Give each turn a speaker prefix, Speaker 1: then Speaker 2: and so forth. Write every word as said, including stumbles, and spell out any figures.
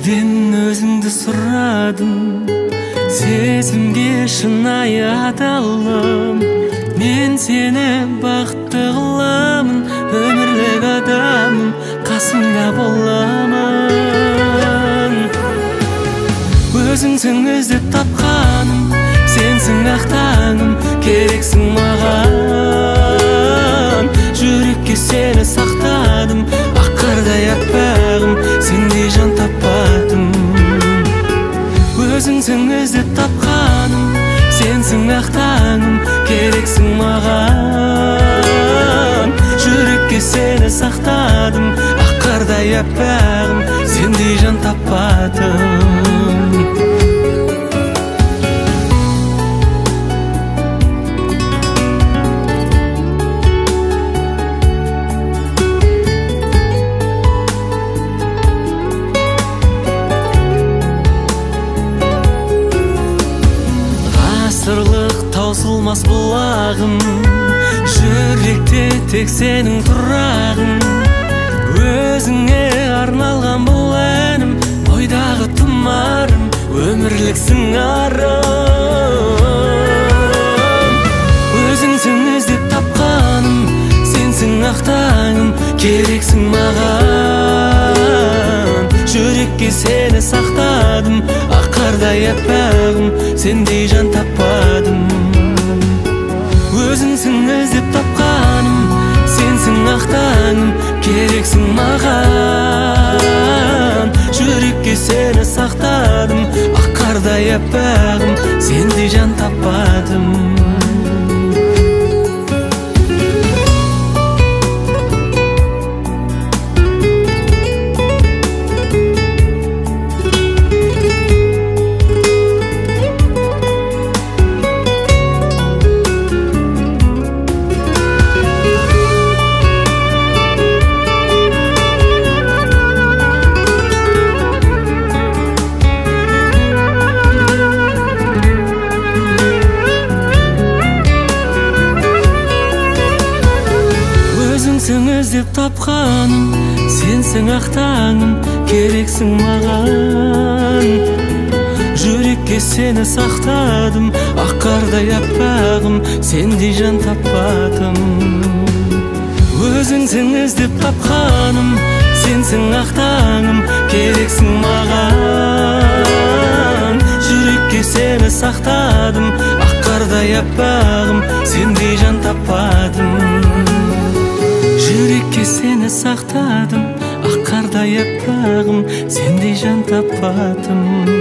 Speaker 1: сізден өзіңді сұрадым, сезімге шынайы адалым. Мен сені бақытты қыламын, өмірлік адамым, қасыңда боламын. Өзіңсің іздеп тапқаным, сенсің ақ таңым, керексің маған. Жүрекке сені сақтадым, ақ қардай аппағым, сендей жан таппадым. Өзіңсің іздеп тапқаным, сенсің ақ таңым, керексің маған. Жүрекке сені сақтадым, ақ қардай аппағым, сендей жан таппадым. Ғасырлық таусылмас бұлағым, жүректе тек сенің тұрағың. Өзіңе арналған бұл әнім, ойдағы тұмарым, өмірлік сыңарым. Өзіңсің іздеп тапқаным, сенсің ақ таңым, керексің маған. Жүрекке сені сақтадым, ақ қардай аппағым, сендей жан таппадым. Өзіңсің іздеп тапқаным, сенсің ақ таңым, керексің маған. Жүрекке сені сақтадым, ақ қардай аппағым, сендей жан таппадым. Өзіңсің іздеп тапқаным, сенсің ақ таңым, керексің маған. Жүрекке сені сақтадым, ақ қардай аппағым, сендей жан таппадым. Өзіңсің іздеп тапқаным, сенсің ақ таңым, керексің маған. Жүрекке сені сақтадым, ақ қардай аппағым, сендей жан таппадым. Жүрекке сені сақтадым, ақ қардай аппағым, сендей жан таппадым.